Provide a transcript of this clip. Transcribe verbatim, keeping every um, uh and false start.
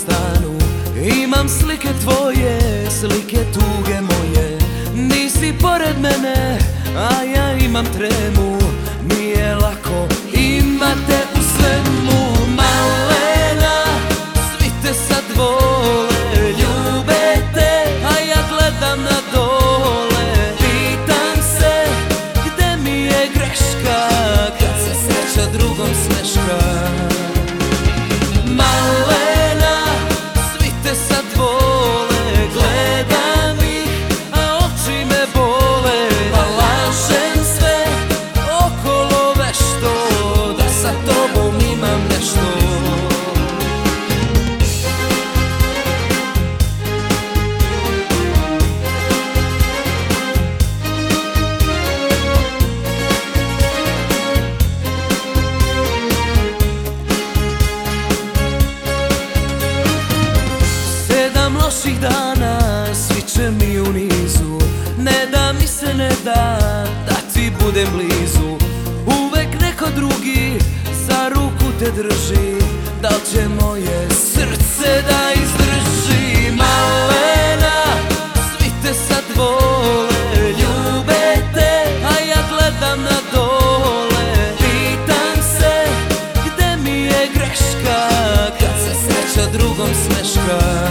stanu imam slike tvoje, slike tuge moje. Nisi pored mene, a ja imam tremu. Nije lako, imate u svemu. Malena, svi te sad vole, ljube te, a ja gledam na dole. Pitam se, gde mi je greška, kad se sreća drugom smeška. Malena, svi te sad vole, gledam ih, a oči me bole. Pa lažem sve okolo vešto, da sa tobom imam nešto. Loših dana, svi će mi u nizu. Ne da mi se ne da, da ti budem blizu. Uvek neko drugi za ruku te drži. Da li će moje srce da izdrži? Malena, svi te sad vole, ljube te, a ja gledam na dole. Pitam se, gde mi je greška, kad se sreća drugom smeška.